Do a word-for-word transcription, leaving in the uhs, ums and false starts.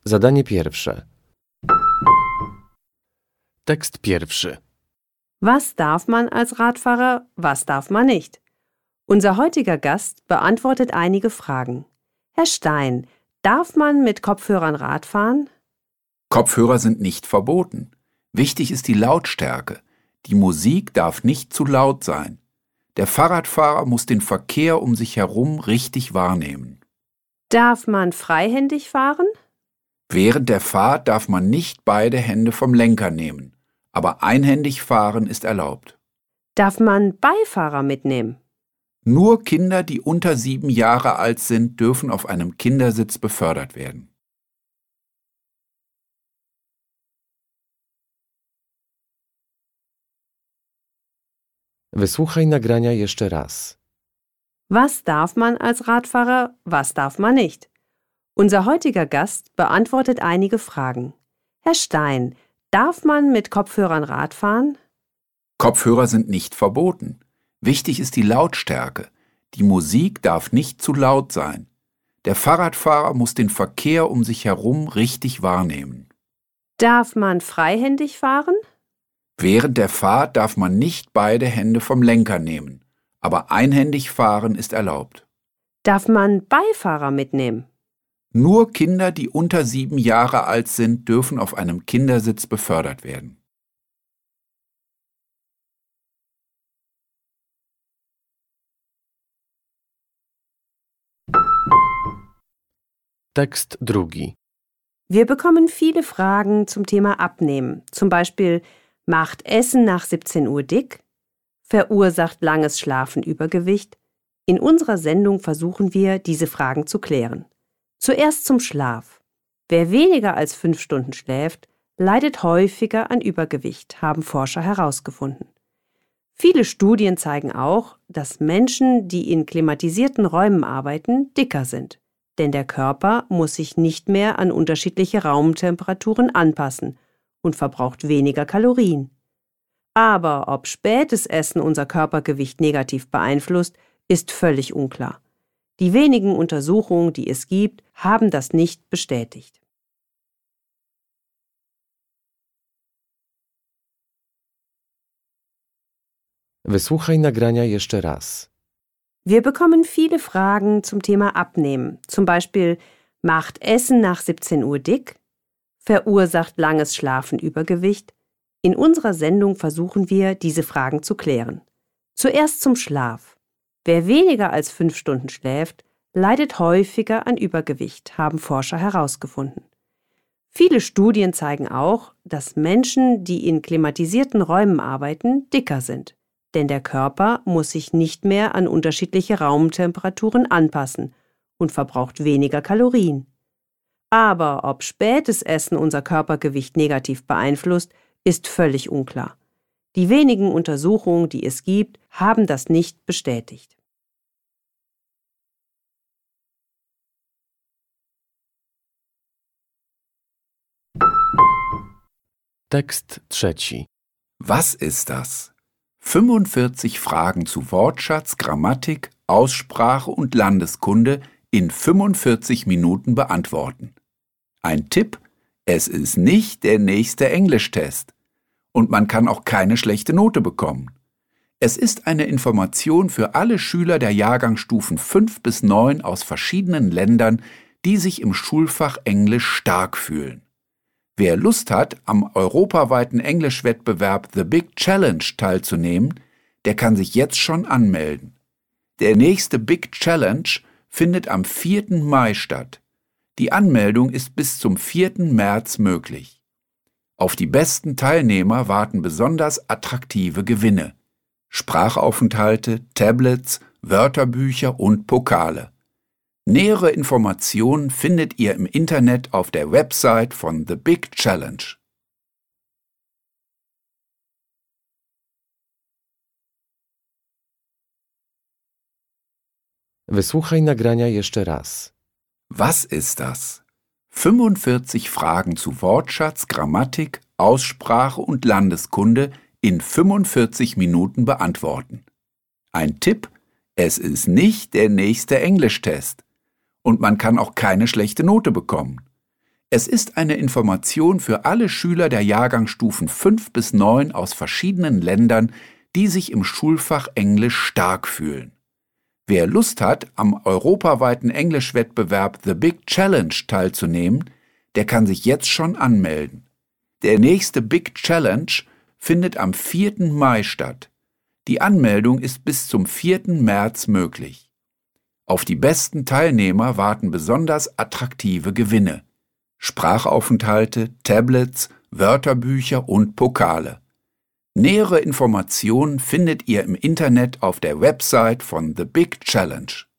Zadanie pierwsze. Tekst pierwszy. Was darf man als Radfahrer, was darf man nicht? Unser heutiger Gast beantwortet einige Fragen. Herr Stein, darf man mit Kopfhörern Rad fahren? Kopfhörer sind nicht verboten. Wichtig ist die Lautstärke. Die Musik darf nicht zu laut sein. Der Fahrradfahrer muss den Verkehr um sich herum richtig wahrnehmen. Darf man freihändig fahren? Während der Fahrt darf man nicht beide Hände vom Lenker nehmen, aber einhändig fahren ist erlaubt. Darf man Beifahrer mitnehmen? Nur Kinder, die unter sieben Jahre alt sind, dürfen auf einem Kindersitz befördert werden. Wysłuchaj nagrania jeszcze raz. Was darf man als Radfahrer, was darf man nicht? Unser heutiger Gast beantwortet einige Fragen. Herr Stein, darf man mit Kopfhörern Rad fahren? Kopfhörer sind nicht verboten. Wichtig ist die Lautstärke. Die Musik darf nicht zu laut sein. Der Fahrradfahrer muss den Verkehr um sich herum richtig wahrnehmen. Darf man freihändig fahren? Während der Fahrt darf man nicht beide Hände vom Lenker nehmen, aber einhändig fahren ist erlaubt. Darf man Beifahrer mitnehmen? Nur Kinder, die unter sieben Jahre alt sind, dürfen auf einem Kindersitz befördert werden. Tekst drugi. Wir bekommen viele Fragen zum Thema Abnehmen. Zum Beispiel, macht Essen nach siebzehn Uhr dick? Verursacht langes Schlafen Übergewicht? In unserer Sendung versuchen wir, diese Fragen zu klären. Zuerst zum Schlaf. Wer weniger als fünf Stunden schläft, leidet häufiger an Übergewicht, haben Forscher herausgefunden. Viele Studien zeigen auch, dass Menschen, die in klimatisierten Räumen arbeiten, dicker sind. Denn der Körper muss sich nicht mehr an unterschiedliche Raumtemperaturen anpassen und verbraucht weniger Kalorien. Aber ob spätes Essen unser Körpergewicht negativ beeinflusst, ist völlig unklar. Die wenigen Untersuchungen, die es gibt, haben das nicht bestätigt. Wysłuchaj nagrania jeszcze raz. Wir bekommen viele Fragen zum Thema Abnehmen. Zum Beispiel, macht Essen nach siebzehn Uhr dick? Verursacht langes Schlafen Übergewicht? In unserer Sendung versuchen wir, diese Fragen zu klären. Zuerst zum Schlaf. Wer weniger als fünf Stunden schläft, leidet häufiger an Übergewicht, haben Forscher herausgefunden. Viele Studien zeigen auch, dass Menschen, die in klimatisierten Räumen arbeiten, dicker sind. Denn der Körper muss sich nicht mehr an unterschiedliche Raumtemperaturen anpassen und verbraucht weniger Kalorien. Aber ob spätes Essen unser Körpergewicht negativ beeinflusst, ist völlig unklar. Die wenigen Untersuchungen, die es gibt, haben das nicht bestätigt. Tekst trzeci. Was ist das? fünfundvierzig Fragen zu Wortschatz, Grammatik, Aussprache und Landeskunde in fünfundvierzig Minuten beantworten. Ein Tipp: Es ist nicht der nächste Englischtest. Und man kann auch keine schlechte Note bekommen. Es ist eine Information für alle Schüler der Jahrgangsstufen fünf bis neun aus verschiedenen Ländern, die sich im Schulfach Englisch stark fühlen. Wer Lust hat, am europaweiten Englischwettbewerb The Big Challenge teilzunehmen, der kann sich jetzt schon anmelden. Der nächste Big Challenge findet am vierten Mai statt. Die Anmeldung ist bis zum vierten März möglich. Auf die besten Teilnehmer warten besonders attraktive Gewinne: Sprachaufenthalte, Tablets, Wörterbücher und Pokale. Nähere Informationen findet ihr im Internet auf der Website von The Big Challenge. Wysłuchaj nagrania jeszcze raz. Was ist das? fünfundvierzig Fragen zu Wortschatz, Grammatik, Aussprache und Landeskunde in fünfundvierzig Minuten beantworten. Ein Tipp: Es ist nicht der nächste Englischtest. Und man kann auch keine schlechte Note bekommen. Es ist eine Information für alle Schüler der Jahrgangsstufen fünf bis neun aus verschiedenen Ländern, die sich im Schulfach Englisch stark fühlen. Wer Lust hat, am europaweiten Englischwettbewerb The Big Challenge teilzunehmen, der kann sich jetzt schon anmelden. Der nächste Big Challenge findet am vierten Mai statt. Die Anmeldung ist bis zum vierten März möglich. Auf die besten Teilnehmer warten besonders attraktive Gewinne: Sprachaufenthalte, Tablets, Wörterbücher und Pokale. Nähere Informationen findet ihr im Internet auf der Website von The Big Challenge.